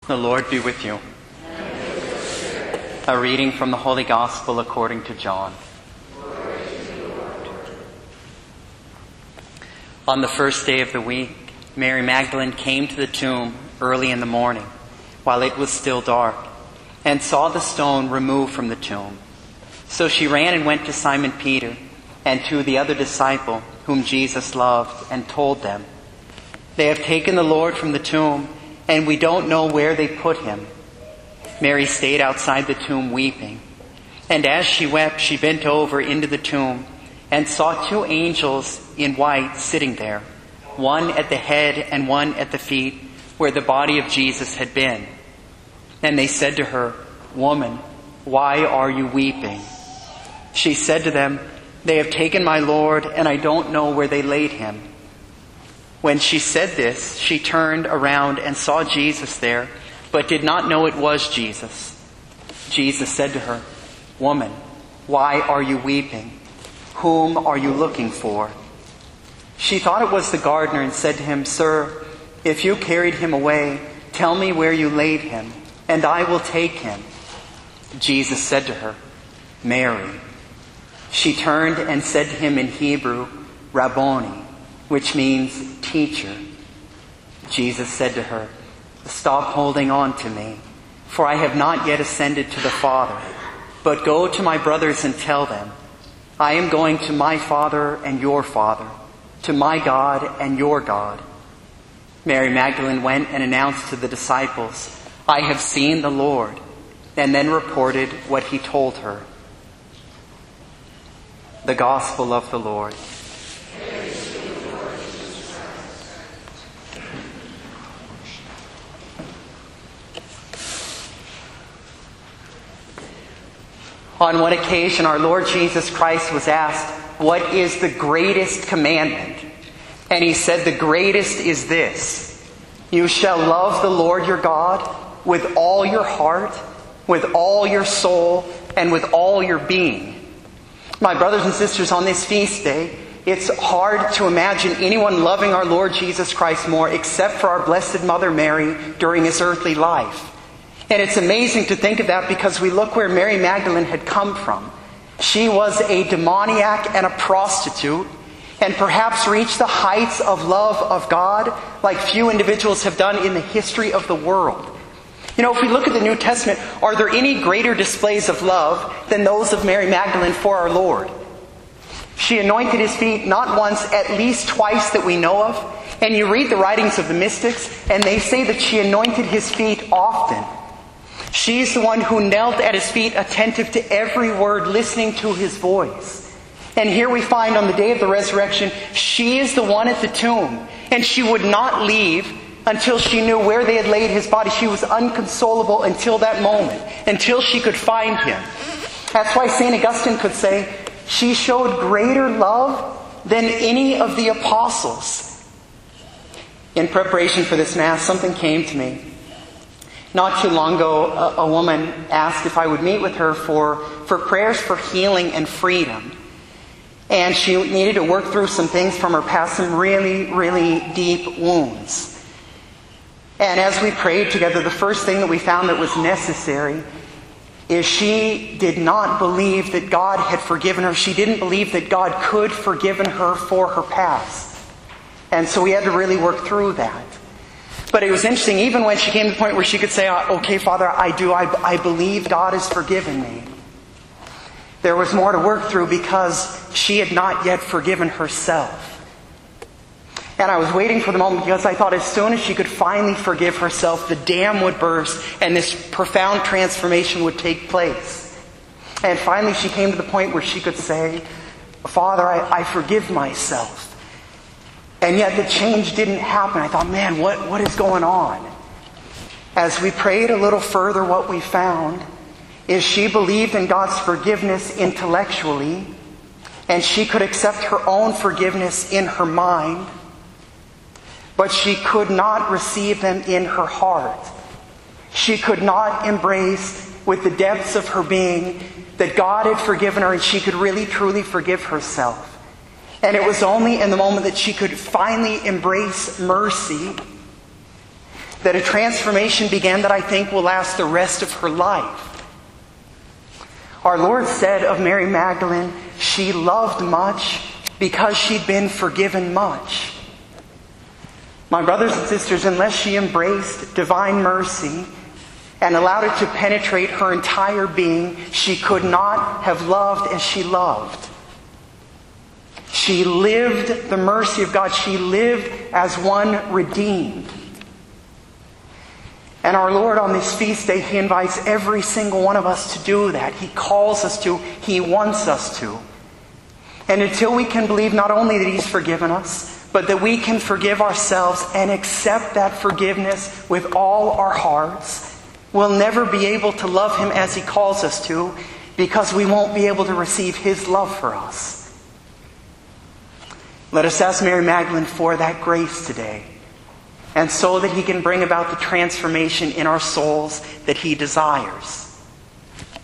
The Lord be with you. A reading from the Holy Gospel according to John. On the first day of the week, Mary Magdalene came to the tomb early in the morning, while it was still dark, and saw the stone removed from the tomb. So she ran and went to Simon Peter and to the other disciple whom Jesus loved, and told them, "They have taken the Lord from the tomb, and we don't know where they put him." Mary stayed outside the tomb weeping. And as she wept, she bent over into the tomb and saw two angels in white sitting there, one at the head and one at the feet, where the body of Jesus had been. And they said to her, "Woman, why are you weeping?" She said to them, "They have taken my Lord, and I don't know where they laid him." When she said this, she turned around and saw Jesus there, but did not know it was Jesus. Jesus said to her, "Woman, why are you weeping? Whom are you looking for?" She thought it was the gardener and said to him, "Sir, if you carried him away, tell me where you laid him, and I will take him." Jesus said to her, "Mary." She turned and said to him in Hebrew, "Rabboni," which means teacher. Jesus said to her, "Stop holding on to me, for I have not yet ascended to the Father. But go to my brothers and tell them, I am going to my Father and your Father, to my God and your God." Mary Magdalene went and announced to the disciples, "I have seen the Lord," and then reported what he told her. The Gospel of the Lord. On one occasion, our Lord Jesus Christ was asked, "What is the greatest commandment?" And he said, "The greatest is this: you shall love the Lord your God with all your heart, with all your soul, and with all your being." My brothers and sisters, on this feast day, it's hard to imagine anyone loving our Lord Jesus Christ more except for our Blessed Mother Mary during his earthly life. And it's amazing to think of that because we look where Mary Magdalene had come from. She was a demoniac and a prostitute, and perhaps reached the heights of love of God like few individuals have done in the history of the world. You know, if we look at the New Testament, are there any greater displays of love than those of Mary Magdalene for our Lord? She anointed his feet not once, at least twice that we know of. And you read the writings of the mystics, and they say that she anointed his feet often. She's the one who knelt at his feet, attentive to every word, listening to his voice. And here we find on the day of the resurrection, she is the one at the tomb. And she would not leave until she knew where they had laid his body. She was unconsolable until that moment, until she could find him. That's why St. Augustine could say, she showed greater love than any of the apostles. In preparation for this Mass, something came to me. Not too long ago, a woman asked if I would meet with her for prayers for healing and freedom. And she needed to work through some things from her past, some really, really deep wounds. And as we prayed together, the first thing that we found that was necessary is she did not believe that God had forgiven her. She didn't believe that God could forgive her for her past. And so we had to really work through that. But it was interesting, even when she came to the point where she could say, "Okay, Father, I believe God has forgiven me." There was more to work through because she had not yet forgiven herself. And I was waiting for the moment because I thought as soon as she could finally forgive herself, the dam would burst and this profound transformation would take place. And finally she came to the point where she could say, "Father, I forgive myself." And yet the change didn't happen. I thought, man, what is going on? As we prayed a little further, what we found is she believed in God's forgiveness intellectually, and she could accept her own forgiveness in her mind, but she could not receive them in her heart. She could not embrace with the depths of her being that God had forgiven her and she could really truly forgive herself. And it was only in the moment that she could finally embrace mercy that a transformation began that I think will last the rest of her life. Our Lord said of Mary Magdalene, she loved much because she'd been forgiven much. My brothers and sisters, unless she embraced divine mercy and allowed it to penetrate her entire being, she could not have loved as she loved. She lived the mercy of God. She lived as one redeemed. And our Lord on this feast day, He invites every single one of us to do that. He calls us to. He wants us to. And until we can believe not only that He's forgiven us, but that we can forgive ourselves and accept that forgiveness with all our hearts, we'll never be able to love Him as He calls us to, because we won't be able to receive His love for us. Let us ask Mary Magdalene for that grace today, and so that He can bring about the transformation in our souls that He desires.